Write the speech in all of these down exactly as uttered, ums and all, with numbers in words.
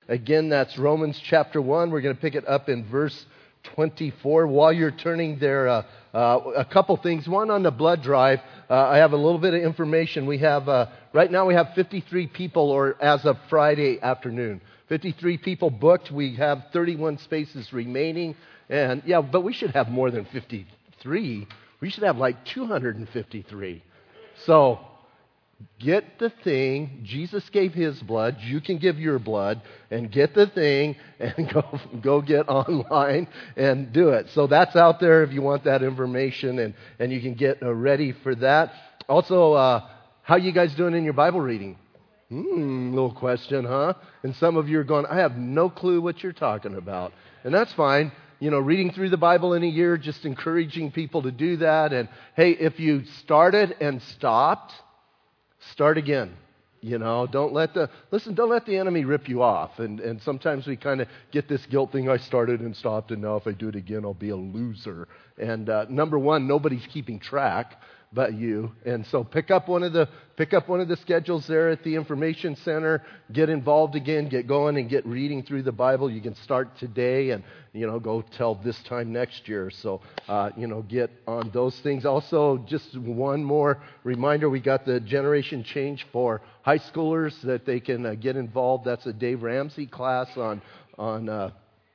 Again, that's Romans chapter one. We're going to pick it up in verse twenty-four. While you're turning there, uh, uh, a couple things. One, on the blood drive, uh, I have a little bit of information. We have, uh, right now we have fifty-three people, or as of Friday afternoon, fifty-three people booked. We have thirty-one spaces remaining. And yeah, but we should have more than fifty-three. We should have like two hundred fifty-three. So, get the thing. Jesus gave his blood. You can give your blood, and get the thing and go go get online and do it. So that's out there if you want that information, and, and you can get uh, ready for that. Also, uh, how you guys doing in your Bible reading? Hmm, little question, huh? And some of you are going, I have no clue what you're talking about. And that's fine. You know, reading through the Bible in a year, just encouraging people to do that. And hey, if you started and stopped, start again. You know, don't let the, listen, don't let the enemy rip you off. And, and sometimes we kind of get this guilt thing, I started and stopped, and now if I do it again, I'll be a loser. And uh, number one, nobody's keeping track but you. And so pick up one of the pick up one of the schedules there at the information center. Get involved again. Get going and get reading through the Bible. You can start today and, you know, go till this time next year. So, uh, you know, get on those things. Also, just one more reminder. We got the Generation Change for high schoolers that they can uh, get involved. That's a Dave Ramsey class on on uh,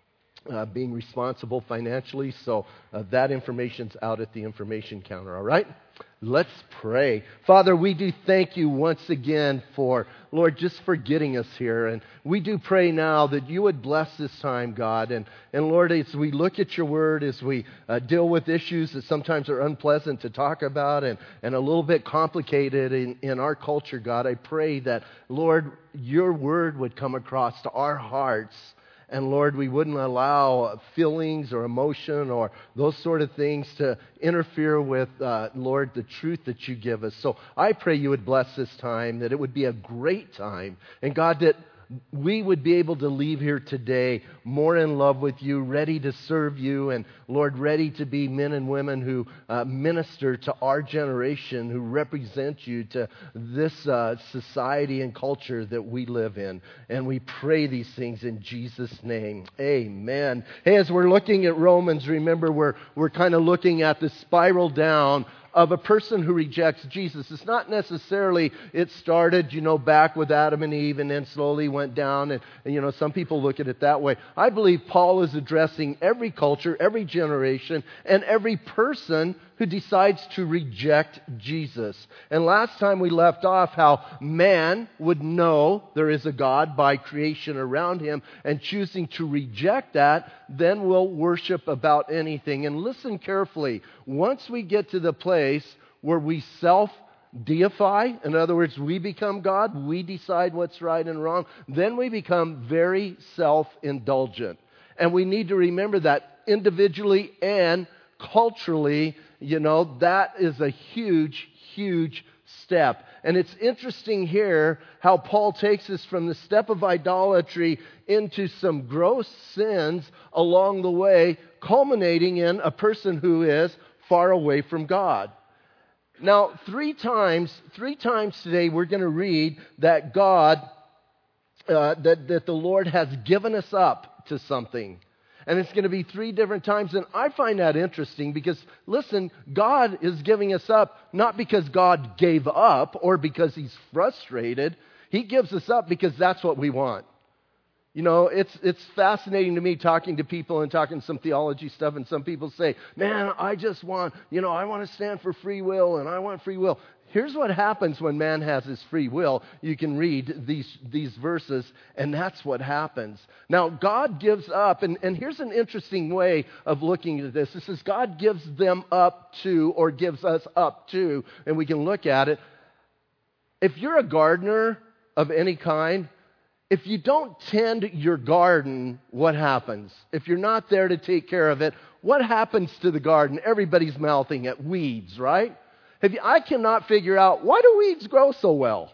uh, being responsible financially. So uh, that information's out at the information counter. All right? Let's pray. Father, we do thank you once again for, Lord, just for getting us here. And we do pray now that you would bless this time, God. And, and Lord, as we look at your word, as we uh, deal with issues that sometimes are unpleasant to talk about and, and a little bit complicated in, in our culture, God, I pray that, Lord, your word would come across to our hearts. And Lord, we wouldn't allow feelings or emotion or those sort of things to interfere with, uh, Lord, the truth that you give us. So I pray you would bless this time, that it would be a great time. And God, that we would be able to leave here today more in love with you, ready to serve you, and Lord, ready to be men and women who uh, minister to our generation, who represent you to this uh, society and culture that we live in. And we pray these things in Jesus' name. Amen. Hey, as we're looking at Romans, remember we're we're kind of looking at the spiral down of a person who rejects Jesus. It's not necessarily, it started, you know, back with Adam and Eve and then slowly went down. And, and, you know, some people look at it that way. I believe Paul is addressing every culture, every generation, and every person who decides to reject Jesus. And last time we left off how man would know there is a God by creation around him, and choosing to reject that, then will worship about anything. And listen carefully. Once we get to the place where we self-deify, in other words, we become God, we decide what's right and wrong, then we become very self-indulgent. And we need to remember that individually and culturally, you know, that is a huge, huge step. And it's interesting here how Paul takes us from the step of idolatry into some gross sins along the way, culminating in a person who is far away from God. Now, three times, three times today we're going to read that God, uh, that, that the Lord has given us up to something. And it's going to be three different times. And I find that interesting because, listen, God is giving us up not because God gave up or because he's frustrated. He gives us up because that's what we want. You know, it's it's fascinating to me talking to people and talking some theology stuff. And some people say, man, I just want, you know, I want to stand for free will and I want free will. Here's what happens when man has his free will. You can read these, these verses, and that's what happens. Now, God gives up, and, and here's an interesting way of looking at this. It says God gives them up to, or gives us up to, and we can look at it. If you're a gardener of any kind, if you don't tend your garden, what happens? If you're not there to take care of it, what happens to the garden? Everybody's mouthing at weeds, right? Have you, I cannot figure out, why do weeds grow so well?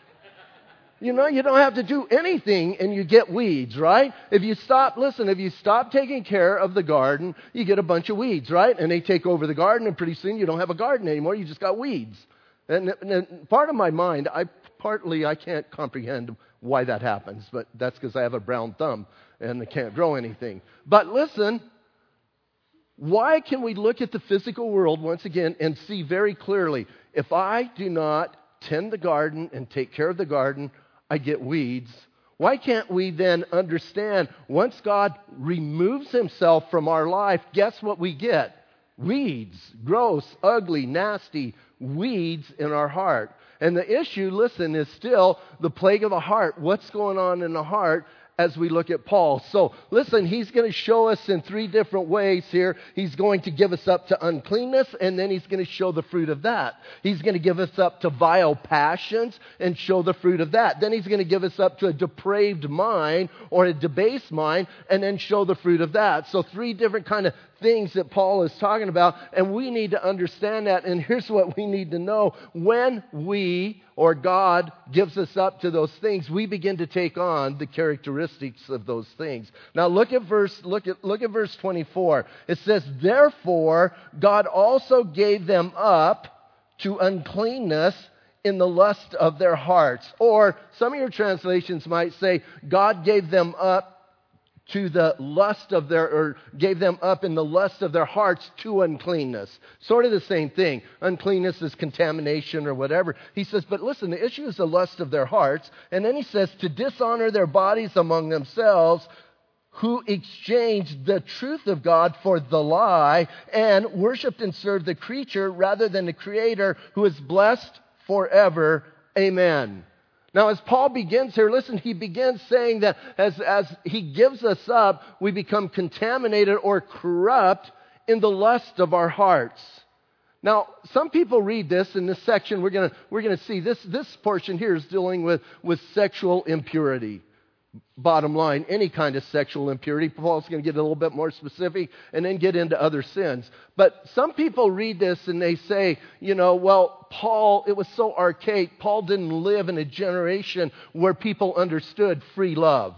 You know, you don't have to do anything and you get weeds, right? If you stop, listen, if you stop taking care of the garden, you get a bunch of weeds, right? And they take over the garden, and pretty soon you don't have a garden anymore. You just got weeds. And, and part of my mind, I partly I can't comprehend why that happens, but that's because I have a brown thumb and I can't grow anything. But listen, why can we look at the physical world once again and see very clearly, if I do not tend the garden and take care of the garden, I get weeds. Why can't we then understand once God removes himself from our life, guess what we get? Weeds, gross, ugly, nasty weeds in our heart. And the issue, listen, is still the plague of the heart. What's going on in the heart as we look at Paul? So listen, he's going to show us in three different ways here. He's going to give us up to uncleanness, and then he's going to show the fruit of that. He's going to give us up to vile passions and show the fruit of that. Then he's going to give us up to a depraved mind or a debased mind, and then show the fruit of that. So three different kind of things that Paul is talking about, and we need to understand that. And here's what we need to know. When we or God gives us up to those things, we begin to take on the characteristics of those things. Now look at verse look at look at verse twenty-four. It says, "Therefore God also gave them up to uncleanness in the lust of their hearts." Or some of your translations might say, God gave them up to the lust of their, or gave them up in the lust of their hearts to uncleanness. Sort of the same thing. Uncleanness is contamination or whatever. He says, but listen, the issue is the lust of their hearts. And then he says, to dishonor their bodies among themselves, who exchanged the truth of God for the lie and worshiped and served the creature rather than the Creator, who is blessed forever. Amen. Now, as Paul begins here, listen, he begins saying that as, as he gives us up, we become contaminated or corrupt in the lust of our hearts. Now, some people read this in this section. We're going we're gonna see this, this portion here is dealing with, with sexual impurity. Bottom line, any kind of sexual impurity. Paul's going to get a little bit more specific and then get into other sins. But some people read this and they say, you know, well, Paul, it was so archaic. Paul didn't live in a generation where people understood free love.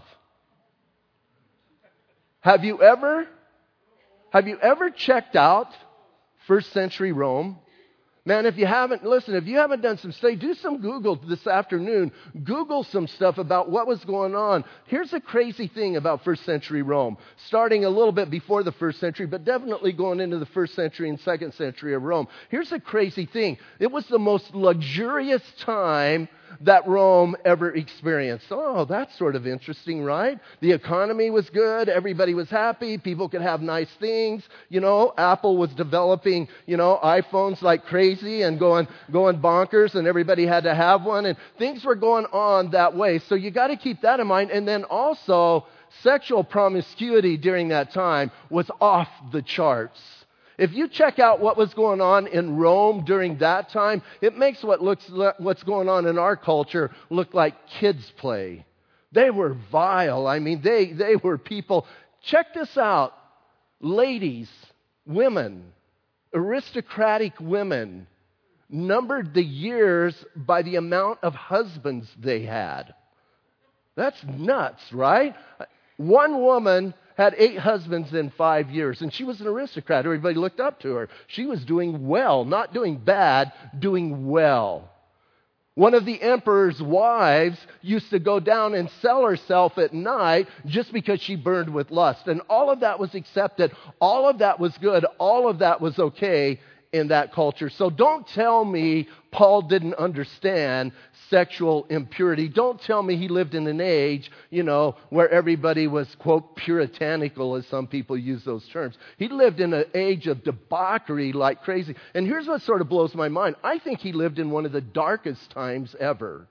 Have you ever, have you ever checked out first century Rome? Man, if you haven't, listen, if you haven't done some study, do some Google this afternoon. Google some stuff about what was going on. Here's a crazy thing about first century Rome, starting a little bit before the first century, but definitely going into the first century and second century of Rome. Here's a crazy thing. It was the most luxurious time that Rome ever experienced. Oh, that's sort of interesting, right? The economy was good. Everybody was happy. People could have nice things. You know, Apple was developing, you know, iPhones like crazy and going, going bonkers, and everybody had to have one. And things were going on that way. So you got to keep that in mind. And then also, sexual promiscuity during that time was off the charts. If you check out what was going on in Rome during that time, it makes what looks what's going on in our culture look like kids' play. They were vile. I mean, they, they were people. Check this out. Ladies, women, aristocratic women, numbered the years by the amount of husbands they had. That's nuts, right? One woman had eight husbands in five years, and she was an aristocrat. Everybody looked up to her. She was doing well, not doing bad, doing well. One of the emperor's wives used to go down and sell herself at night just because she burned with lust. And all of that was accepted. All of that was good. All of that was okay in that culture. So don't tell me Paul didn't understand sexual impurity. Don't tell me he lived in an age, you know, where everybody was, quote, puritanical, as some people use those terms. He lived in an age of debauchery like crazy. And here's what sort of blows my mind. I think he lived in one of the darkest times ever.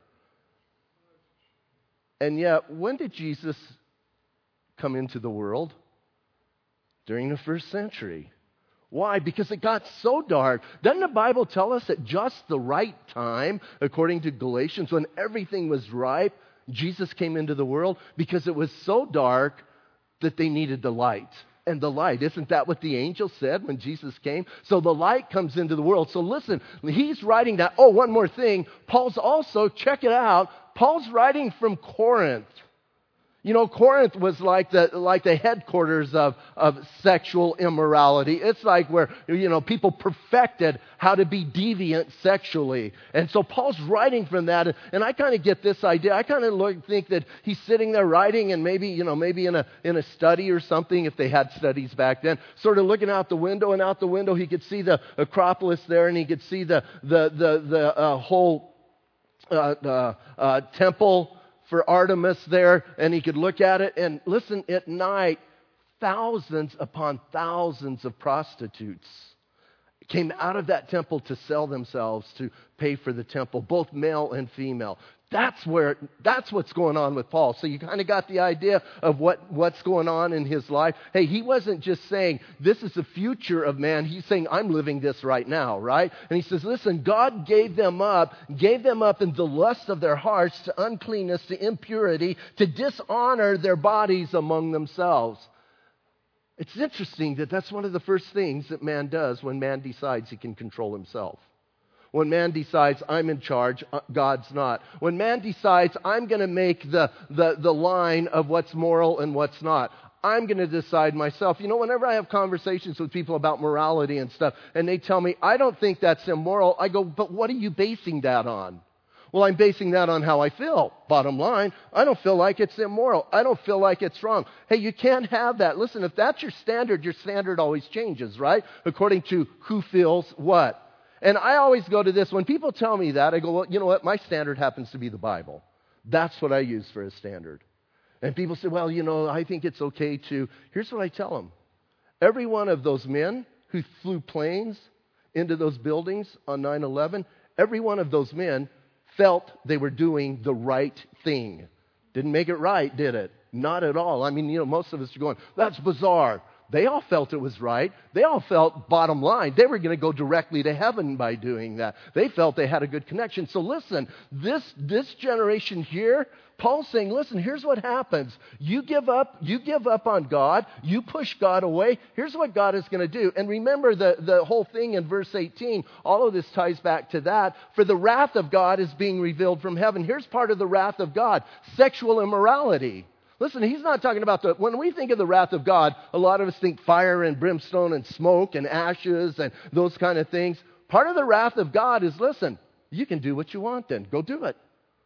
And yet, when did Jesus come into the world? During the first century. Why? Because it got so dark. Doesn't the Bible tell us at just the right time, according to Galatians, when everything was ripe, Jesus came into the world? Because it was so dark that they needed the light. And the light, isn't that what the angel said when Jesus came? So the light comes into the world. So listen, he's writing that. Oh, one more thing. Paul's also, check it out, Paul's writing from Corinth. You know, Corinth was like the like the headquarters of, of sexual immorality. It's like where, you know, people perfected how to be deviant sexually. And so Paul's writing from that, and I kind of get this idea. I kind of think that he's sitting there writing, and maybe, you know, maybe in a in a study or something, if they had studies back then, sort of looking out the window, and out the window he could see the Acropolis there, and he could see the the the the uh, whole uh, uh, uh, temple for Artemis there, and he could look at it, and listen, at night, thousands upon thousands of prostitutes came out of that temple to sell themselves to pay for the temple, both male and female. That's where, that's what's going on with Paul. So you kind of got the idea of what, what's going on in his life. Hey, he wasn't just saying, this is the future of man. He's saying, I'm living this right now, right? And he says, listen, God gave them up, gave them up in the lust of their hearts to uncleanness, to impurity, to dishonor their bodies among themselves. It's interesting that that's one of the first things that man does when man decides he can control himself. When man decides, I'm in charge, God's not. When man decides, I'm going to make the, the, the line of what's moral and what's not. I'm going to decide myself. You know, whenever I have conversations with people about morality and stuff, and they tell me, I don't think that's immoral, I go, but what are you basing that on? Well, I'm basing that on how I feel. Bottom line, I don't feel like it's immoral. I don't feel like it's wrong. Hey, you can't have that. Listen, if that's your standard, your standard always changes, right? According to who feels what. And I always go to this. When people tell me that, I go, well, you know what? My standard happens to be the Bible. That's what I use for a standard. And people say, well, you know, I think it's okay to. Here's what I tell them. Every one of those men who flew planes into those buildings on nine eleven, every one of those men felt they were doing the right thing. Didn't make it right, did it? Not at all. I mean, you know, most of us are going, that's bizarre. They all felt it was right. They all felt, bottom line, they were going to go directly to heaven by doing that. They felt they had a good connection. So listen, this, this generation here, Paul's saying, listen, here's what happens. You give up, you give up on God, you push God away, here's what God is going to do. And remember the, the whole thing in verse eighteen, all of this ties back to that. For the wrath of God is being revealed from heaven. Here's part of the wrath of God, sexual immorality. Listen, he's not talking about the, when we think of the wrath of God, a lot of us think fire and brimstone and smoke and ashes and those kind of things. Part of the wrath of God is, listen, you can do what you want then. Go do it.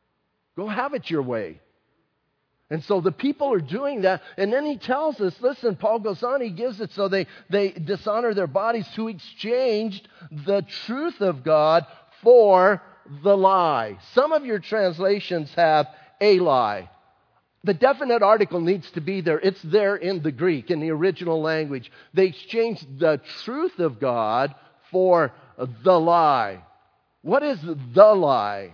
Go have it your way. And so the people are doing that. And then he tells us, listen, Paul goes on, he gives it so they, they dishonor their bodies, who exchanged the truth of God for the lie. Some of your translations have a lie. The definite article needs to be there. It's there in the Greek, in the original language. They exchanged the truth of God for the lie. What is the lie?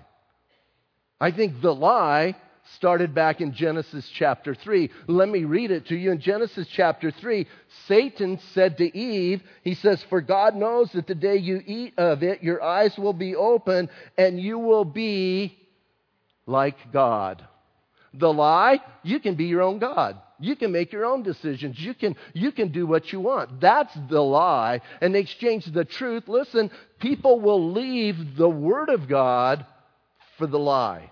I think the lie started back in Genesis chapter three. Let me read it to you. In Genesis chapter three, Satan said to Eve, he says, for God knows that the day you eat of it, your eyes will be open and you will be like God. The lie, you can be your own God. You can make your own decisions. You can, you can do what you want. That's the lie. And they exchange the truth. Listen, people will leave the Word of God for the lie.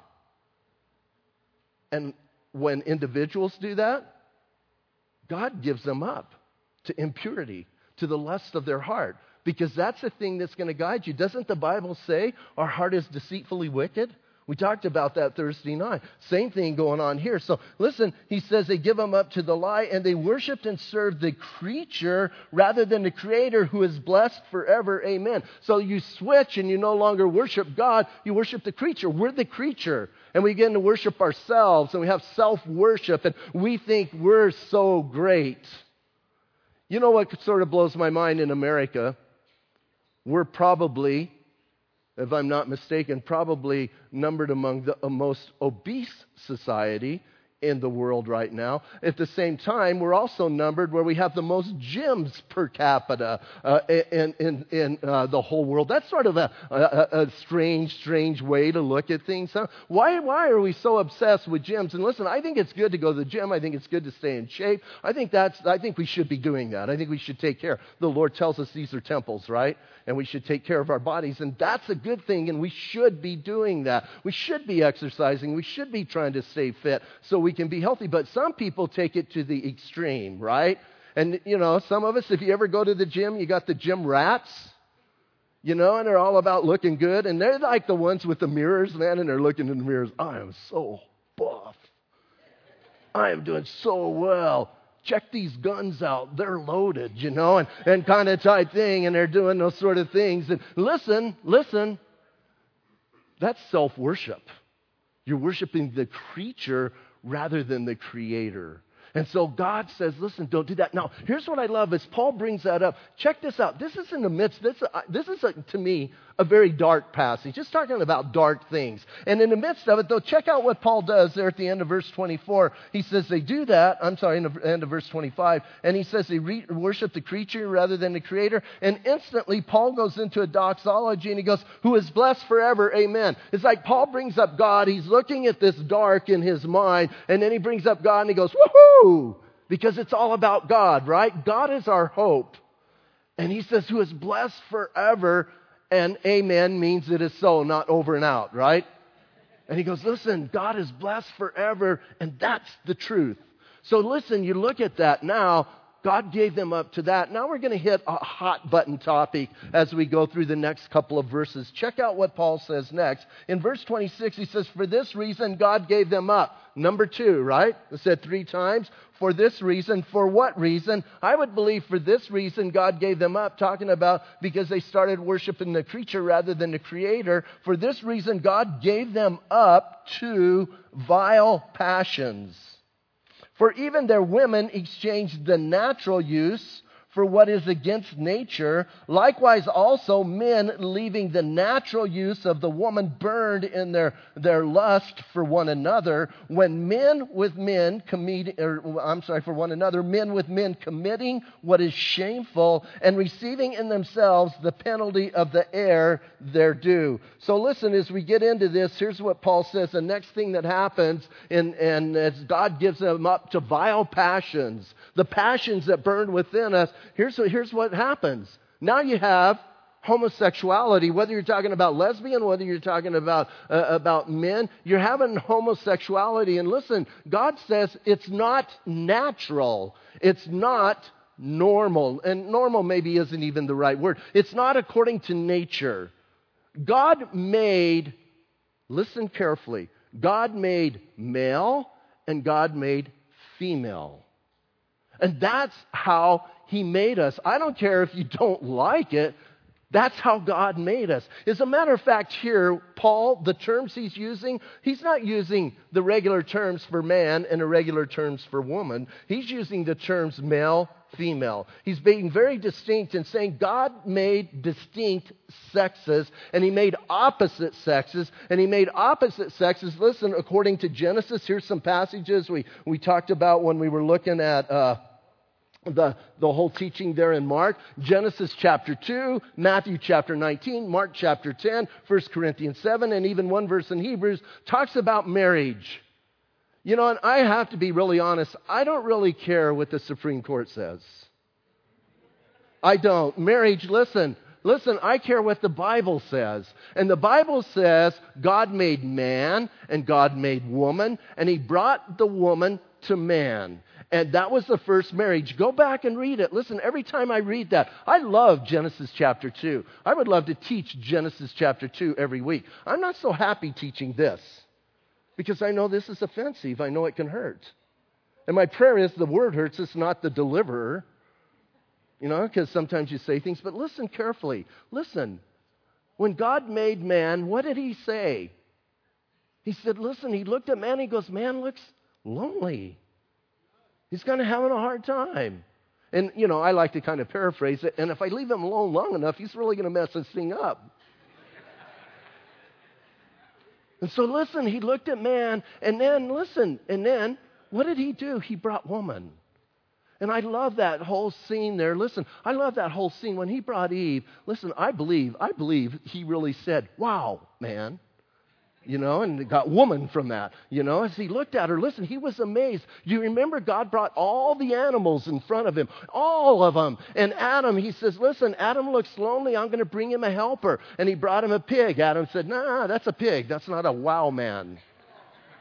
And when individuals do that, God gives them up to impurity, to the lust of their heart. Because that's the thing that's going to guide you. Doesn't the Bible say our heart is deceitfully wicked? We talked about that Thursday night. Same thing going on here. So listen, he says they give them up to the lie and they worshiped and served the creature rather than the Creator who is blessed forever. Amen. So you switch and you no longer worship God. You worship the creature. We're the creature. And we begin to worship ourselves and we have self-worship and we think we're so great. You know what sort of blows my mind in America? We're probably, if I'm not mistaken, probably numbered among the most obese society in the world right now. At the same time, we're also numbered where we have the most gyms per capita uh, in, in, in uh, the whole world. That's sort of a, a, a strange, strange way to look at things. Huh? Why, why are we so obsessed with gyms? And listen, I think it's good to go to the gym. I think it's good to stay in shape. I think that's. I think we should be doing that. I think we should take care. The Lord tells us these are temples, right? And we should take care of our bodies. And that's a good thing, and we should be doing that. We should be exercising. We should be trying to stay fit so we we can be healthy, but some people take it to the extreme, right? And, you know, some of us, if you ever go to the gym, you got the gym rats, you know, and they're all about looking good. And they're like the ones with the mirrors, man, and they're looking in the mirrors. I am so buff. I am doing so well. Check these guns out. They're loaded, you know, and, and kind of type thing. And they're doing those sort of things. And listen, listen, that's self-worship. You're worshiping the creature rather than the creator. And so God says, listen, don't do that. Now, here's what I love is Paul brings that up. Check this out. This is in the midst, this, uh, this is, a, to me, a very dark passage. Just talking about dark things. And in the midst of it, though, check out what Paul does there at the end of verse twenty-four. He says they do that. I'm sorry, in the end of verse twenty-five. And he says they re- worship the creature rather than the creator. And instantly, Paul goes into a doxology and he goes, who is blessed forever, amen. It's like Paul brings up God. He's looking at this dark in his mind. And then he brings up God and he goes, woohoo! Because it's all about God, right? God is our hope. And he says, who is blessed forever, and amen means it is so, not over and out, right? And he goes, listen, God is blessed forever, and that's the truth. So listen, you look at that now, God gave them up to that. Now we're going to hit a hot button topic as we go through the next couple of verses. Check out what Paul says next. In verse twenty-six, he says, for this reason God gave them up. Number two, right? It said three times. For this reason. For what reason? I would believe for this reason God gave them up, talking about because they started worshiping the creature rather than the creator. For this reason God gave them up to vile passions. For even their women exchanged the natural use for what is against nature. Likewise also men, leaving the natural use of the woman, burned in their, their lust for one another. When men with men commit, or I'm sorry, for one another, men with men committing what is shameful and receiving in themselves the penalty of the error their due. So listen, as we get into this, here's what Paul says. The next thing that happens, and, and as God gives them up to vile passions, the passions that burn within us, Here's what, here's what happens. Now you have homosexuality, whether you're talking about lesbian, whether you're talking about, uh, about men, you're having homosexuality. And listen, God says it's not natural. It's not normal. And normal maybe isn't even the right word. It's not according to nature. God made, listen carefully, God made male and God made female. And that's how He made us. I don't care if you don't like it. That's how God made us. As a matter of fact, here, Paul, the terms he's using, he's not using the regular terms for man and the regular terms for woman. He's using the terms male, female. He's being very distinct and saying God made distinct sexes, and He made opposite sexes, and He made opposite sexes. Listen, according to Genesis, here's some passages we, we talked about when we were looking at uh, The, the whole teaching there in Mark. Genesis chapter two, Matthew chapter nineteen, Mark chapter ten, First Corinthians seven, and even one verse in Hebrews talks about marriage. You know, and I have to be really honest, I don't really care what the Supreme Court says. I don't. Marriage, listen, listen, I care what the Bible says. And the Bible says God made man and God made woman, and He brought the woman to man. And that was the first marriage. Go back and read it. Listen, every time I read that, I love Genesis chapter two. I would love to teach Genesis chapter two every week. I'm not so happy teaching this because I know this is offensive. I know it can hurt. And my prayer is the word hurts. It's not the deliverer. You know, because sometimes you say things. But listen carefully. Listen. When God made man, what did He say? He said, listen, He looked at man. He goes, man looks lonely. He's kind of having a hard time. And, you know, I like to kind of paraphrase it. And if I leave him alone long enough, he's really going to mess this thing up. And so, listen, He looked at man. And then, listen, and then, what did He do? He brought woman. And I love that whole scene there. Listen, I love that whole scene. When He brought Eve, listen, I believe, I believe He really said, wow, man. You know, and got woman from that. You know, as He looked at her, listen, He was amazed. You remember God brought all the animals in front of Him, all of them. And Adam, He says, listen, Adam looks lonely. I'm going to bring him a helper. And He brought him a pig. Adam said, nah, that's a pig. That's not a wow man.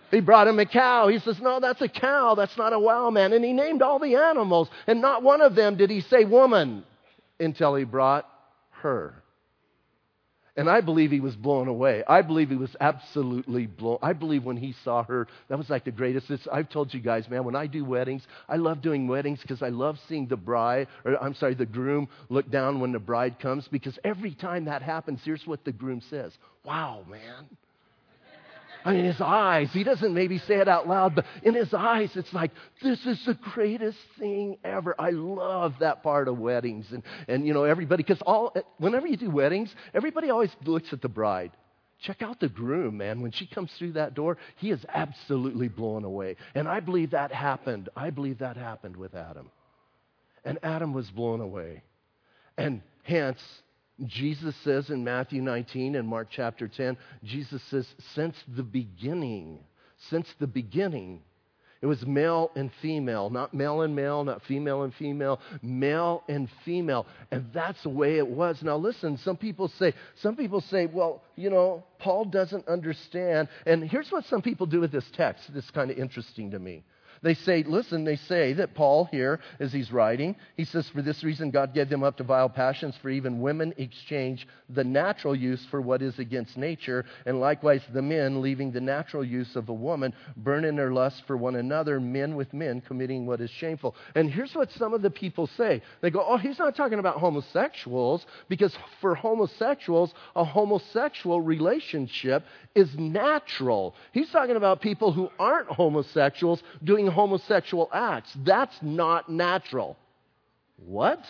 He brought him a cow. He says, no, that's a cow. That's not a wow, man. And he named all the animals. And not one of them did he say woman until he brought her. And I believe he was blown away. I believe he was absolutely blown. I believe when he saw her, that was like the greatest. It's, I've told you guys, man, when I do weddings, I love doing weddings because I love seeing the bride, or I'm sorry, the groom look down when the bride comes. Because every time that happens, here's what the groom says. Wow, man. I mean, his eyes, he doesn't maybe say it out loud, but in his eyes, it's like, this is the greatest thing ever. I love that part of weddings. And, and you know, everybody, because all whenever you do weddings, everybody always looks at the bride. Check out the groom, man. When she comes through that door, he is absolutely blown away. And I believe that happened. I believe that happened with Adam. And Adam was blown away. And hence, Jesus says in Matthew nineteen and Mark chapter ten, Jesus says, since the beginning, since the beginning, it was male and female, not male and male, not female and female, male and female. And that's the way it was. Now listen, some people say, some people say, well, you know, Paul doesn't understand. And here's what some people do with this text. This is kind of interesting to me. They say, listen, they say that Paul here, as he's writing, he says, for this reason God gave them up to vile passions, for even women exchange the natural use for what is against nature, and likewise the men, leaving the natural use of a woman, burn in their lust for one another, men with men, committing what is shameful. And here's what some of the people say. They go, oh, he's not talking about homosexuals, because for homosexuals, a homosexual relationship is natural. He's talking about people who aren't homosexuals doing homosexual acts. That's not natural. What?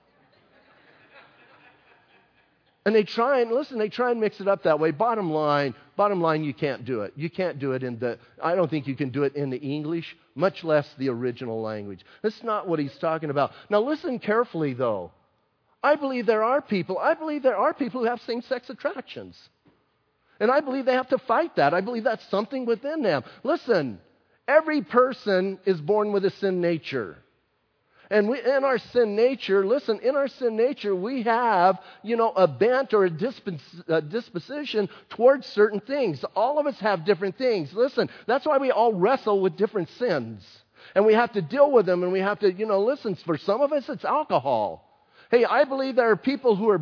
And they try and, listen, they try and mix it up that way. Bottom line, bottom line, you can't do it. You can't do it in the, I don't think you can do it in the English, much less the original language. That's not what he's talking about. Now listen carefully though. I believe there are people, I believe there are people who have same-sex attractions. And I believe they have to fight that. I believe that's something within them. Listen, every person is born with a sin nature. And we, in our sin nature, listen, in our sin nature, we have, you know, a bent or a, dispos, a disposition towards certain things. All of us have different things. Listen, that's why we all wrestle with different sins. And we have to deal with them, and we have to, you know, listen, for some of us, it's alcohol. Hey, I believe there are people who are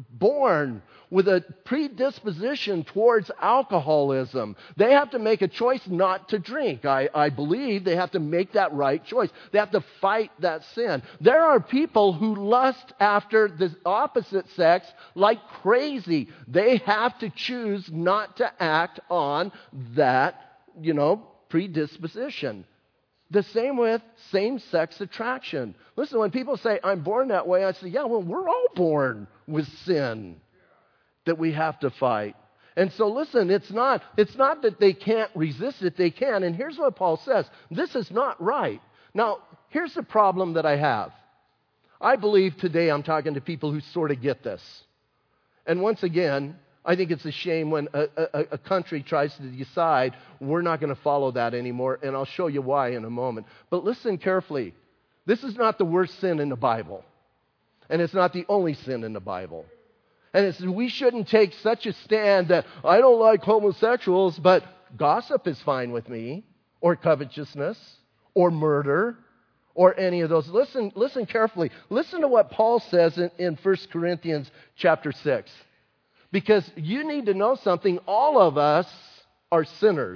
born with a predisposition towards alcoholism. They have to make a choice not to drink. I, I believe they have to make that right choice. They have to fight that sin. There are people who lust after the opposite sex like crazy. They have to choose not to act on that, you know, predisposition. The same with same-sex attraction. Listen, when people say, I'm born that way, I say, yeah, well, we're all born with sin that we have to fight. And so listen, it's not, it's not that they can't resist it, they can. And here's what Paul says, this is not right. Now, here's the problem that I have. I believe today I'm talking to people who sort of get this. And once again, I think it's a shame when a, a, a country tries to decide we're not going to follow that anymore, and I'll show you why in a moment. But listen carefully. This is not the worst sin in the Bible, and it's not the only sin in the Bible. And it's, we shouldn't take such a stand that I don't like homosexuals, but gossip is fine with me, or covetousness, or murder, or any of those. Listen, listen carefully. Listen to what Paul says in, in First Corinthians chapter six. Because you need to know something. All of us are sinners.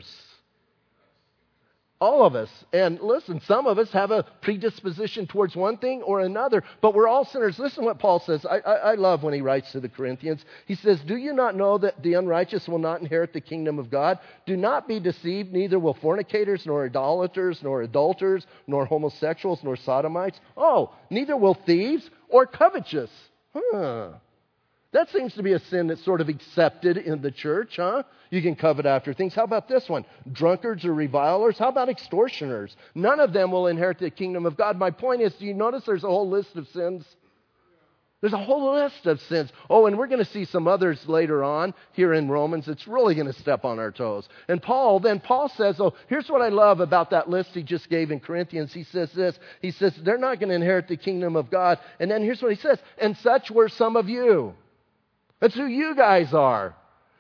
All of us. And listen, some of us have a predisposition towards one thing or another, but we're all sinners. Listen what Paul says. I, I, I love when he writes to the Corinthians. He says, do you not know that the unrighteous will not inherit the kingdom of God? Do not be deceived, neither will fornicators, nor idolaters, nor adulterers, nor homosexuals, nor sodomites. Oh, neither will thieves or covetous. Huh. That seems to be a sin that's sort of accepted in the church, huh? You can covet after things. How about this one? Drunkards or revilers? How about extortioners? None of them will inherit the kingdom of God. My point is, do you notice there's a whole list of sins? There's a whole list of sins. Oh, and we're going to see some others later on here in Romans. It's really going to step on our toes. And Paul, then Paul says, oh, here's what I love about that list he just gave in Corinthians. He says this. He says, they're not going to inherit the kingdom of God. And then here's what he says. And such were some of you. That's who you guys are.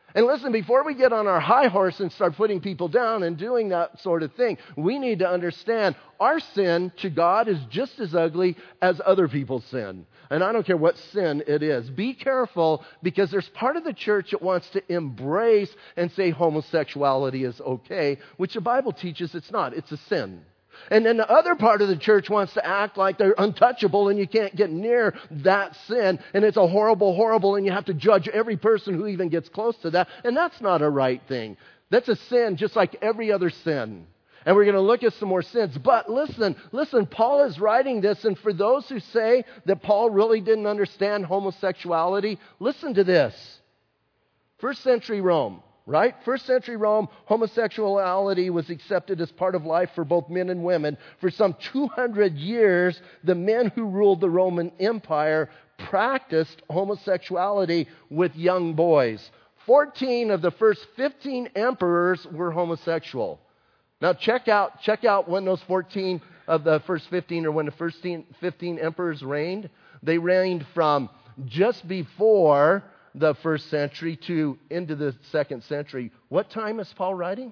And listen, before we get on our high horse and start putting people down and doing that sort of thing, we need to understand our sin to God is just as ugly as other people's sin. And I don't care what sin it is. Be careful, because there's part of the church that wants to embrace and say homosexuality is okay, which the Bible teaches it's not. It's a sin. And then the other part of the church wants to act like they're untouchable and you can't get near that sin. And it's a horrible, horrible, and you have to judge every person who even gets close to that. And that's not a right thing. That's a sin just like every other sin. And we're going to look at some more sins. But listen, listen, Paul is writing this. And for those who say that Paul really didn't understand homosexuality, listen to this. First century Rome. Right? First century Rome, homosexuality was accepted as part of life for both men and women. For some two hundred years, the men who ruled the Roman Empire practiced homosexuality with young boys. fourteen of the first fifteen emperors were homosexual. Now check out, check out when those fourteen of the first fifteen, or when the first fifteen emperors reigned. They reigned from just before the first century to into the second century. What time is Paul writing?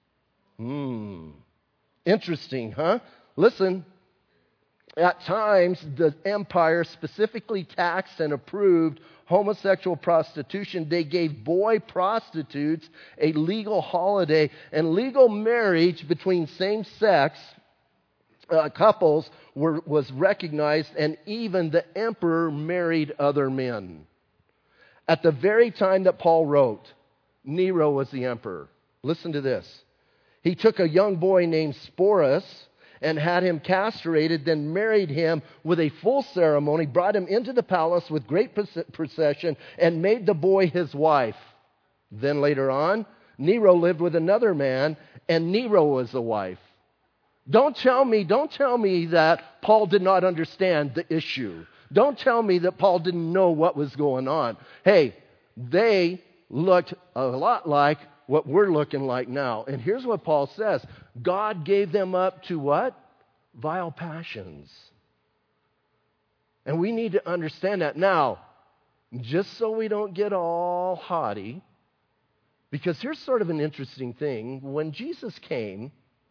Hmm. Interesting, huh? Listen. At times, the empire specifically taxed and approved homosexual prostitution. They gave boy prostitutes a legal holiday, and legal marriage between same-sex uh, couples were, was recognized, and even the emperor married other men. At the very time that Paul wrote, Nero was the emperor. Listen to this. He took a young boy named Sporus and had him castrated, then married him with a full ceremony, brought him into the palace with great procession, and made the boy his wife. Then later on, Nero lived with another man, and Nero was the wife. Don't tell me, don't tell me that Paul did not understand the issue. Don't tell me that Paul didn't know what was going on. Hey, they looked a lot like what we're looking like now. And here's what Paul says. God gave them up to what? Vile passions. And we need to understand that. Now, just so we don't get all haughty, because here's sort of an interesting thing. When Jesus came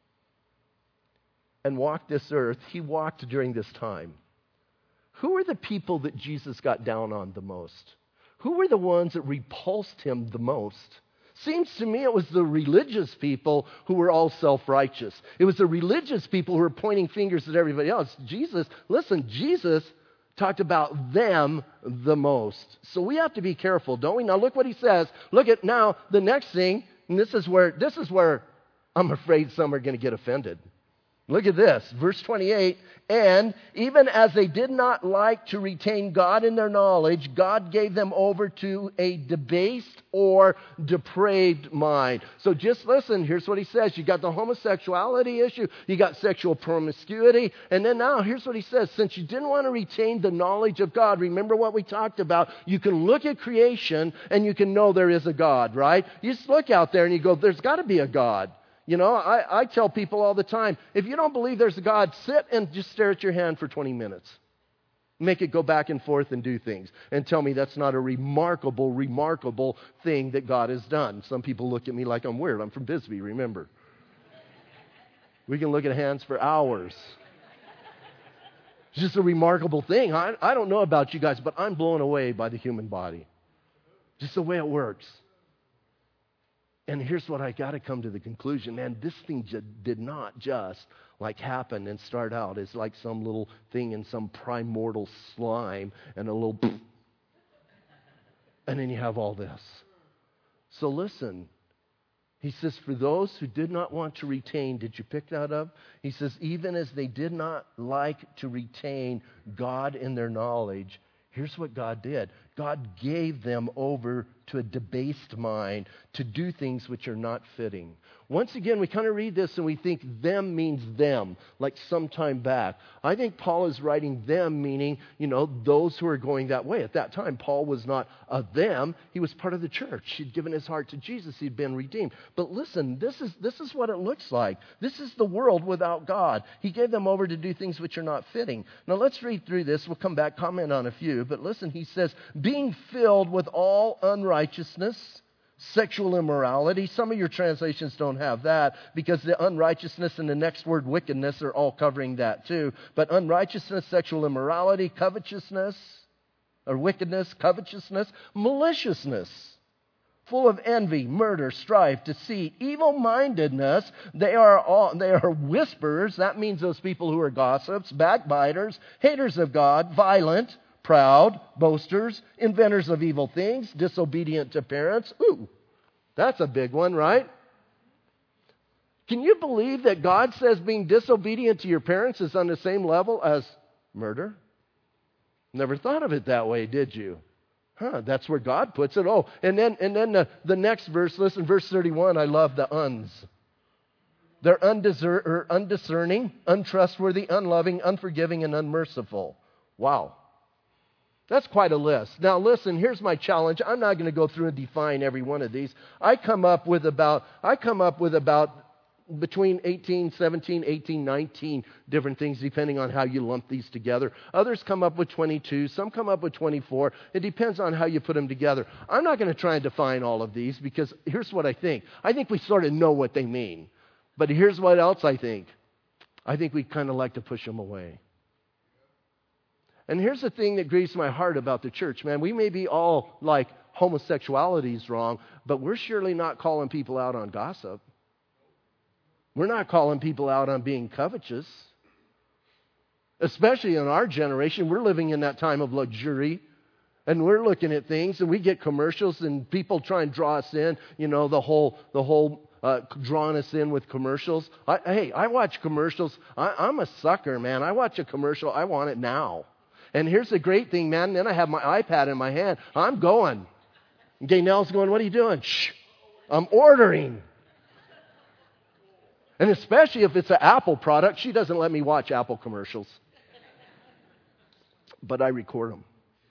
and walked this earth, he walked during this time. Who were the people that Jesus got down on the most? Who were the ones that repulsed him the most? Seems to me it was the religious people who were all self-righteous. It was the religious people who were pointing fingers at everybody else. Jesus, listen, Jesus talked about them the most. So we have to be careful, don't we? Now look what he says. Look at now the next thing, and this is where this is where I'm afraid some are going to get offended. Look at this, verse twenty-eight. And even as they did not like to retain God in their knowledge, God gave them over to a debased or depraved mind. So just listen, here's what he says. You got the homosexuality issue, you got sexual promiscuity, and then now here's what he says. Since you didn't want to retain the knowledge of God, remember what we talked about, you can look at creation and you can know there is a God, right? You just look out there and you go, there's got to be a God. You know, I, I tell people all the time, if you don't believe there's a God, sit and just stare at your hand for twenty minutes. Make it go back and forth and do things. And tell me that's not a remarkable, remarkable thing that God has done. Some people look at me like I'm weird. I'm from Bisbee, remember. We can look at hands for hours. It's just a remarkable thing. I, I don't know about you guys, but I'm blown away by the human body. Just the way it works. And here's what I got to come to the conclusion. Man, this thing j- did not just like happen and start out as like some little thing in some primordial slime and a little poof, and then you have all this. So listen, he says, for those who did not want to retain, did you pick that up? He says, even as they did not like to retain God in their knowledge, here's what God did. God gave them over to a debased mind to do things which are not fitting. Once again, we kind of read this and we think them means them, like some time back. I think Paul is writing them meaning, you know, those who are going that way. At that time, Paul was not a them. He was part of the church. He'd given his heart to Jesus. He'd been redeemed. But listen, this is, this is what it looks like. This is the world without God. He gave them over to do things which are not fitting. Now let's read through this. We'll come back, comment on a few. But listen, he says, being filled with all unrighteousness. Sexual immorality. Some of your translations don't have that because the unrighteousness and the next word wickedness are all covering that too. But unrighteousness, sexual immorality, covetousness, or wickedness, covetousness, maliciousness, full of envy, murder, strife, deceit, evil-mindedness. They are all, they are whisperers. That means those people who are gossips, backbiters, haters of God, violent, proud, boasters, inventors of evil things, disobedient to parents. Ooh, that's a big one, right? Can you believe that God says being disobedient to your parents is on the same level as murder? Never thought of it that way, did you? Huh, that's where God puts it. Oh, and then and then the, the next verse, listen, verse thirty-one, I love the uns. They're undiscer- or undiscerning, untrustworthy, unloving, unforgiving, and unmerciful. Wow. That's quite a list. Now listen, here's my challenge. I'm not going to go through and define every one of these. I come up with about, I come up with about between eighteen, seventeen, eighteen, nineteen different things depending on how you lump these together. Others come up with twenty-two. Some come up with twenty-four. It depends on how you put them together. I'm not going to try and define all of these because here's what I think. I think we sort of know what they mean. But here's what else I think. I think we kind of like to push them away. And here's the thing that grieves my heart about the church, man. We may be all like homosexuality is wrong, but we're surely not calling people out on gossip. We're not calling people out on being covetous. Especially in our generation, we're living in that time of luxury. And we're looking at things and we get commercials and people try and draw us in. You know, the whole, the whole uh, drawing us in with commercials. I, hey, I watch commercials. I, I'm a sucker, man. I watch a commercial. I want it now. And here's the great thing, man. Then I have my iPad in my hand. I'm going. And Gaynell's going, what are you doing? Shh. I'm ordering. And especially if it's an Apple product, she doesn't let me watch Apple commercials. But I record them.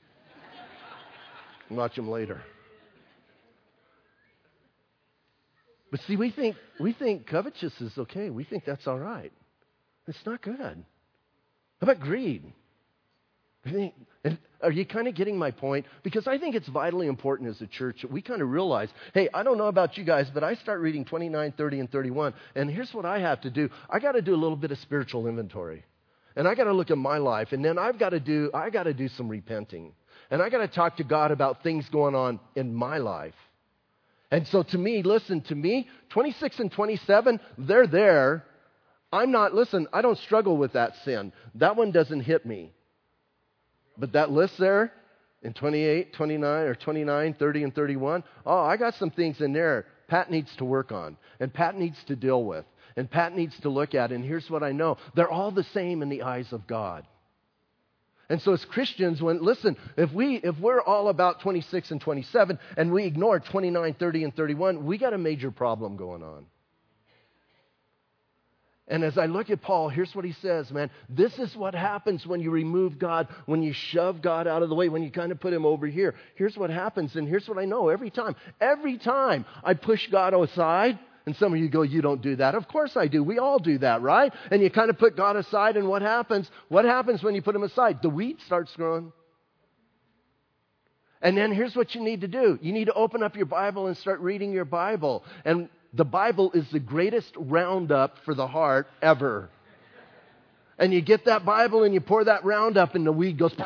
Watch them later. But see, we think we think covetousness is okay. We think that's all right. It's not good. How about greed? I think, are you kind of getting my point? Because I think it's vitally important as a church that we kind of realize, hey, I don't know about you guys, but I start reading twenty-nine, thirty, and thirty-one, and here's what I have to do. I got to do a little bit of spiritual inventory. And I got to look at my life, and then I've got to do, I got to do some repenting. And I got to talk to God about things going on in my life. And so to me, listen, to me, twenty-six and twenty-seven, they're there. I'm not, listen, I don't struggle with that sin. That one doesn't hit me. But that list there in twenty-eight, twenty-nine, or twenty-nine, thirty, and thirty-one, oh, I got some things in there Pat needs to work on, and Pat needs to deal with, and Pat needs to look at. And here's what I know. They're all the same in the eyes of God. And so as Christians, when listen, if, we, if we're all about twenty-six and twenty-seven, and we ignore twenty-nine, thirty, and thirty-one, we got a major problem going on. And as I look at Paul, here's what he says, man. This is what happens when you remove God, when you shove God out of the way, when you kind of put him over here. Here's what happens, and here's what I know every time. Every time I push God aside, and some of you go, you don't do that. Of course I do. We all do that, right? And you kind of put God aside, and what happens? What happens when you put him aside? The weed starts growing. And then here's what you need to do. You need to open up your Bible and start reading your Bible. And the Bible is the greatest roundup for the heart ever. And you get that Bible and you pour that roundup and the weed goes.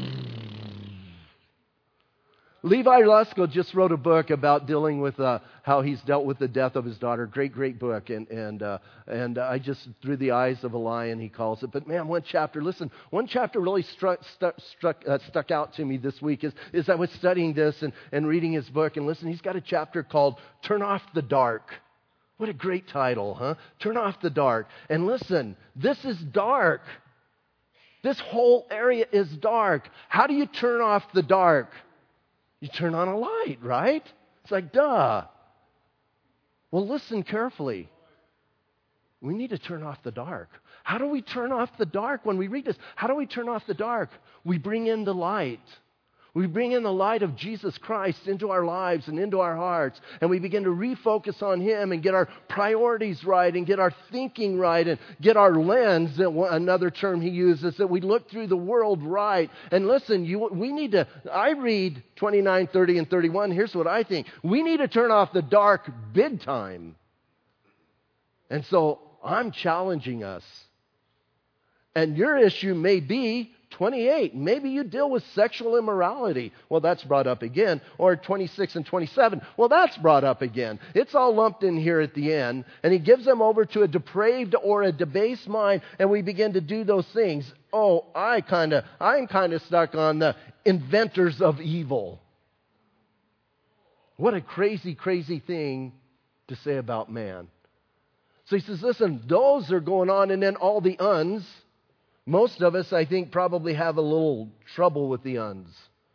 Levi Lusko just wrote a book about dealing with uh, how he's dealt with the death of his daughter. Great, great book. And and uh, and uh, I just, Through the Eyes of a Lion, he calls it. But man, one chapter, listen, one chapter really struck stuck struck, uh, stuck out to me this week is, is I was studying this and, and reading his book. And listen, he's got a chapter called Turn Off the Dark. What a great title, huh? Turn Off the Dark. And listen, this is dark. This whole area is dark. How do you turn off the dark? You turn on a light, right? It's like, duh. Well, listen carefully. We need to turn off the dark. How do we turn off the dark when we read this? How do we turn off the dark? We bring in the light. We bring in the light of Jesus Christ into our lives and into our hearts, and we begin to refocus on Him and get our priorities right and get our thinking right and get our lens, another term he uses, that we look through the world right. And listen, you, we need to, I read twenty-nine, thirty, and thirty-one. Here's what I think. We need to turn off the dark big time. And so I'm challenging us. And your issue may be twenty-eight. Maybe you deal with sexual immorality. Well, that's brought up again. Or twenty-six and twenty-seven. Well, that's brought up again. It's all lumped in here at the end. And he gives them over to a depraved or a debased mind, and we begin to do those things. Oh, I kind of, I'm kind of stuck on the inventors of evil. What a crazy, crazy thing to say about man. So he says, listen, those are going on, and then all the uns. Most of us, I think, probably have a little trouble with the uns.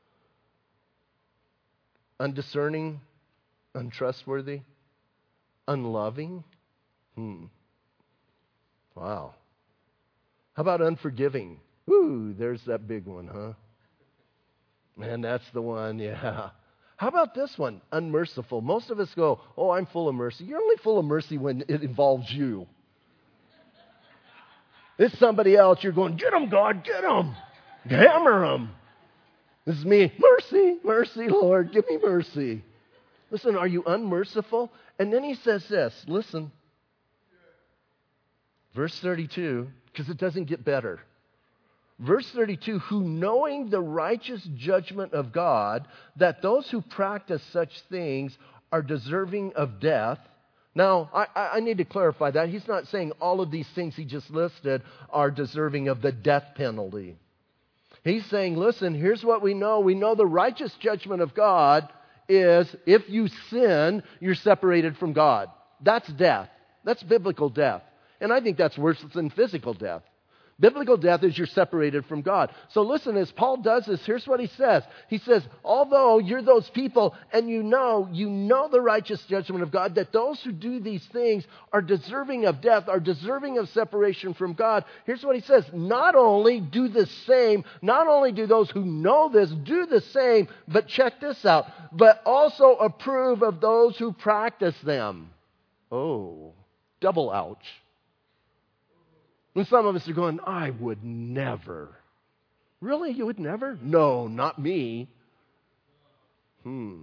Undiscerning, untrustworthy, unloving. Hmm. Wow. How about unforgiving? Ooh, there's that big one, huh? Man, that's the one, yeah. How about this one? Unmerciful. Most of us go, oh, I'm full of mercy. You're only full of mercy when it involves you. It's somebody else. You're going, get them, God, get them. Hammer them. This is me. Mercy, mercy, Lord, give me mercy. Listen, are you unmerciful? And then he says this. Listen. Verse thirty-two, because it doesn't get better. Verse thirty-two, who knowing the righteous judgment of God, that those who practice such things are deserving of death. Now, I, I need to clarify that. He's not saying all of these things he just listed are deserving of the death penalty. He's saying, listen, here's what we know. We know the righteous judgment of God is if you sin, you're separated from God. That's death. That's biblical death. And I think that's worse than physical death. Biblical death is you're separated from God. So listen, as Paul does this, here's what he says. He says, although you're those people and you know, you know the righteous judgment of God, that those who do these things are deserving of death, are deserving of separation from God. Here's what he says. Not only do the same, not only do those who know this do the same, but check this out, but also approve of those who practice them. Oh, double ouch. And some of us are going, I would never. Really? You would never? No, not me. Hmm.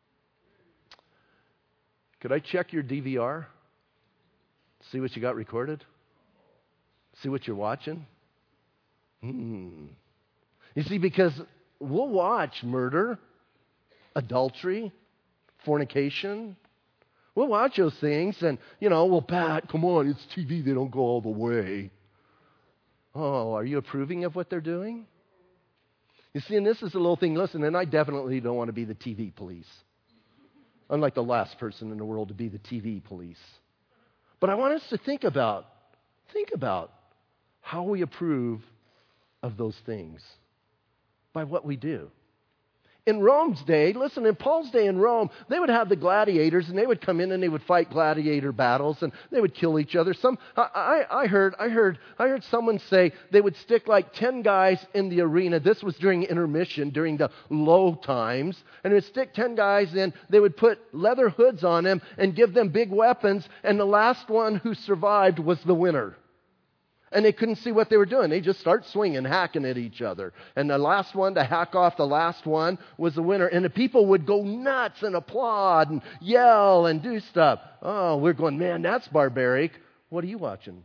Could I check your D V R? See what you got recorded? See what you're watching? Hmm. You see, because we'll watch murder, adultery, fornication. We'll watch those things and, you know, well, Pat, come on, it's T V. They don't go all the way. Oh, are you approving of what they're doing? You see, and this is a little thing, listen, and I definitely don't want to be the T V police. Unlike the last person in the world to be the T V police. But I want us to think about, think about how we approve of those things by what we do. In Rome's day, listen, in Paul's day in Rome, they would have the gladiators, and they would come in and they would fight gladiator battles, and they would kill each other. Some, I, I heard, I heard, I heard someone say they would stick like ten guys in the arena. This was during intermission, during the low times, and they would stick ten guys in. They would put leather hoods on them and give them big weapons, and the last one who survived was the winner. And they couldn't see what they were doing. They just start swinging, hacking at each other. And the last one to hack off the last one was the winner. And the people would go nuts and applaud and yell and do stuff. Oh, we're going, man, that's barbaric. What are you watching?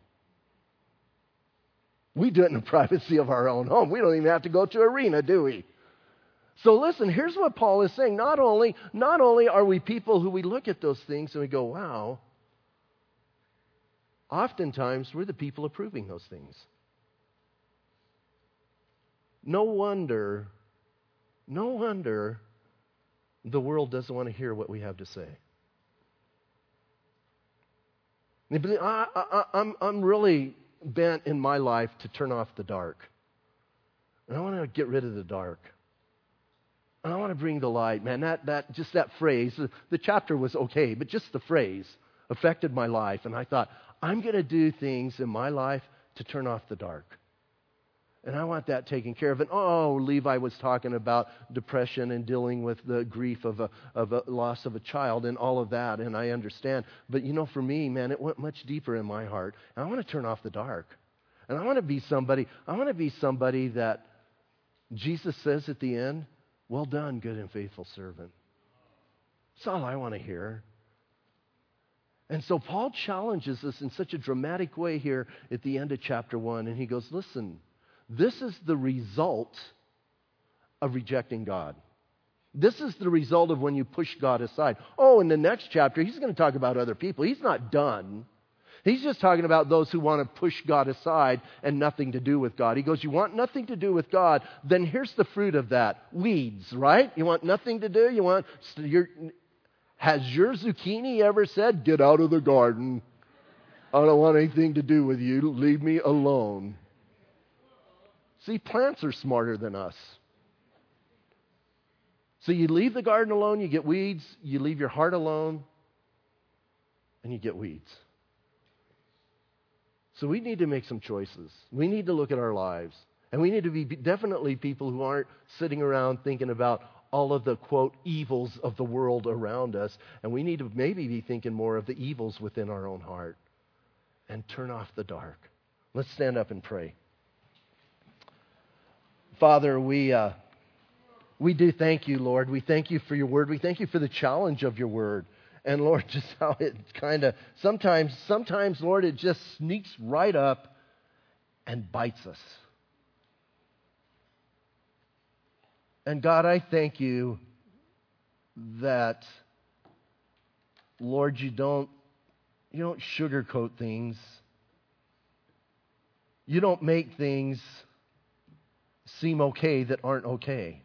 We do it in the privacy of our own home. We don't even have to go to an arena, do we? So listen, here's what Paul is saying. Not only, not only are we people who we look at those things and we go, wow. Oftentimes, we're the people approving those things. No wonder, no wonder the world doesn't want to hear what we have to say. I, I, I'm, I'm really bent in my life to turn off the dark. And I want to get rid of the dark. And I want to bring the light. Man, that, that just that phrase, the, the chapter was okay, but just the phrase affected my life. And I thought, I'm going to do things in my life to turn off the dark. And I want that taken care of. And oh, Levi was talking about depression and dealing with the grief of a, of a loss of a child and all of that, and I understand. But you know, for me, man, it went much deeper in my heart. And I want to turn off the dark. And I want to be somebody, I want to be somebody that Jesus says at the end, well done, good and faithful servant. That's all I want to hear. And so Paul challenges us in such a dramatic way here at the end of chapter one. And he goes, listen, this is the result of rejecting God. This is the result of when you push God aside. Oh, in the next chapter, he's going to talk about other people. He's not done. He's just talking about those who want to push God aside and nothing to do with God. He goes, you want nothing to do with God, then here's the fruit of that. Weeds, right? You want nothing to do? You want... You're, has your zucchini ever said, get out of the garden? I don't want anything to do with you. Leave me alone. See, plants are smarter than us. So you leave the garden alone, you get weeds. You leave your heart alone, and you get weeds. So we need to make some choices. We need to look at our lives. And we need to be definitely people who aren't sitting around thinking about all of the, quote, evils of the world around us. And we need to maybe be thinking more of the evils within our own heart. And turn off the dark. Let's stand up and pray. Father, we uh, we do thank you, Lord. We thank you for your word. We thank you for the challenge of your word. And Lord, just how it kind of, sometimes, sometimes, Lord, it just sneaks right up and bites us. And God, I thank you that, Lord, you don't, you don't sugarcoat things. You don't make things seem okay that aren't okay.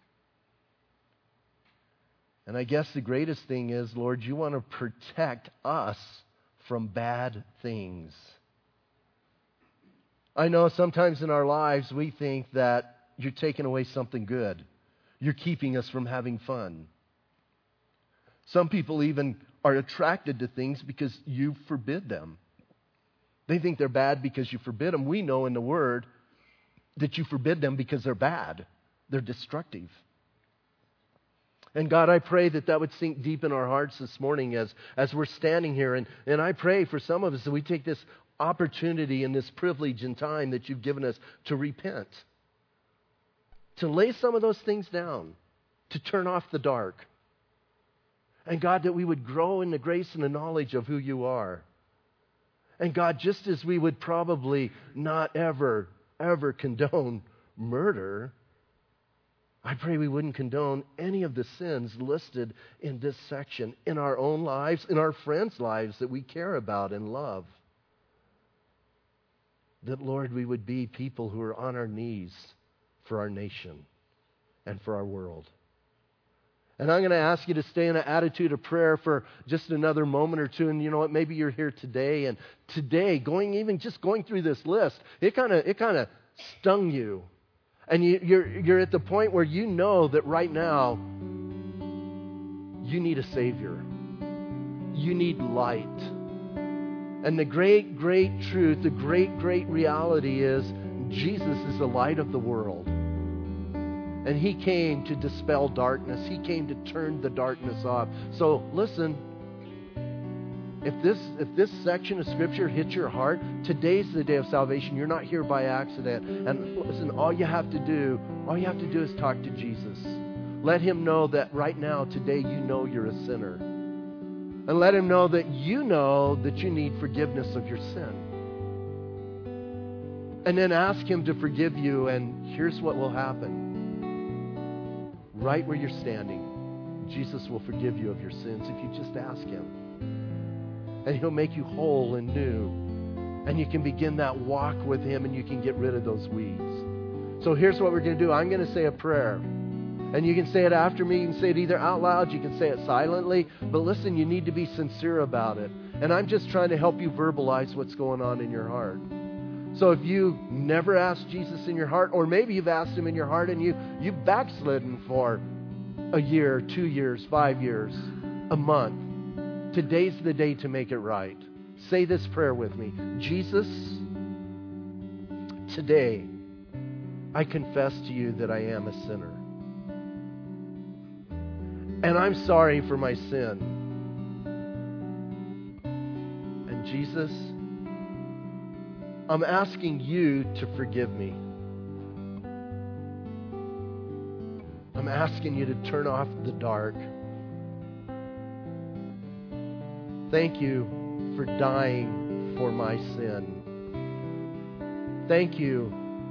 And I guess the greatest thing is, Lord, you want to protect us from bad things. I know sometimes in our lives we think that you're taking away something good. You're keeping us from having fun. Some people even are attracted to things because you forbid them. They think they're bad because you forbid them. We know in the Word that you forbid them because they're bad. They're destructive. And God, I pray that that would sink deep in our hearts this morning as, as we're standing here. And, and I pray for some of us that we take this opportunity and this privilege and time that you've given us to repent. To lay some of those things down. To turn off the dark. And God, that we would grow in the grace and the knowledge of who you are. And God, just as we would probably not ever, ever condone murder, I pray we wouldn't condone any of the sins listed in this section in our own lives, in our friends' lives that we care about and love. That, Lord, we would be people who are on our knees for our nation and for our world. And I'm going to ask you to stay in an attitude of prayer for just another moment or two. And you know what? Maybe you're here today, and today, going even just going through this list, it kind of it kind of stung you. And you, you're, you're at the point where you know that right now you need a Savior. You need light. And the great, great truth, the great, great reality is Jesus is the light of the world. And He came to dispel darkness. He came to turn the darkness off. So listen, if this if this section of Scripture hits your heart, today's the day of salvation. You're not here by accident. And listen, all you have to do, all you have to do is talk to Jesus. Let Him know that right now, today, you know you're a sinner. And let Him know that you know that you need forgiveness of your sin. And then ask Him to forgive you, and here's what will happen. Right where you're standing, Jesus will forgive you of your sins if you just ask Him. And He'll make you whole and new. And you can begin that walk with Him, and you can get rid of those weeds. So here's what we're going to do. I'm going to say a prayer. And you can say it after me. You can say it either out loud. You can say it silently. But listen, you need to be sincere about it. And I'm just trying to help you verbalize what's going on in your heart. So if you never asked Jesus in your heart, or maybe you've asked Him in your heart and you, you've backslidden for a year, two years, five years, a month, today's the day to make it right. Say this prayer with me. Jesus, today I confess to you that I am a sinner. And I'm sorry for my sin. And Jesus, I'm asking you to forgive me. I'm asking you to turn off the dark. Thank you for dying for my sin. Thank you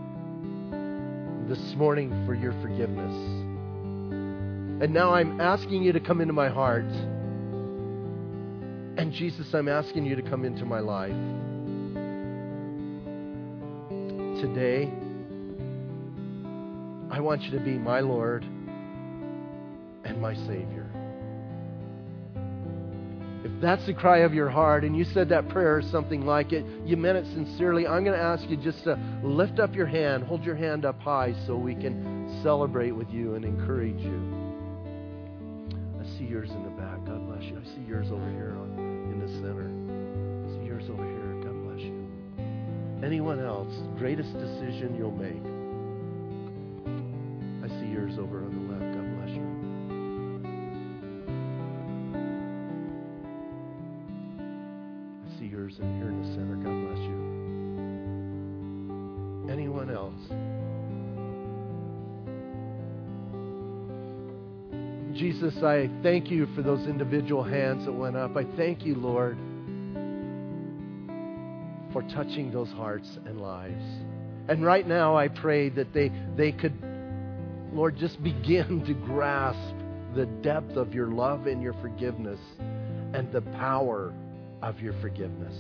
this morning for your forgiveness. And now I'm asking you to come into my heart. And Jesus, I'm asking you to come into my life. Today, I want you to be my Lord and my Savior. If that's the cry of your heart and you said that prayer or something like it, you meant it sincerely, I'm going to ask you just to lift up your hand, hold your hand up high so we can celebrate with you and encourage you. I see yours in the back. God bless you. I see yours over here on, in the center. I see yours over here. God bless you. Anyone else? Greatest decision you'll make. I see yours over on the left. God bless you. I see yours in here in the center. God bless you. Anyone else? Jesus, I thank you for those individual hands that went up. I thank you, Lord, for touching those hearts and lives. And right now I pray that they, they could, Lord, just begin to grasp the depth of your love and your forgiveness and the power of your forgiveness.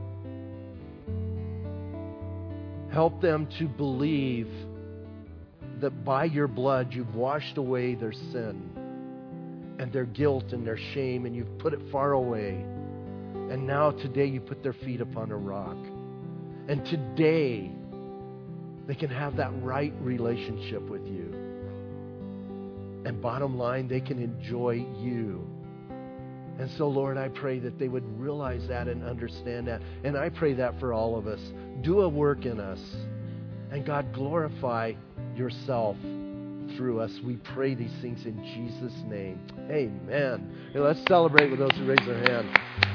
Help them to believe that by your blood you've washed away their sin and their guilt and their shame, and you've put it far away. And now today you put their feet upon a rock. And today they can have that right relationship with you. And bottom line, they can enjoy you. And so, Lord, I pray that they would realize that and understand that. And I pray that for all of us. Do a work in us. And God, glorify yourself through us. We pray these things in Jesus' name. Amen. And let's celebrate with those who raise their hand.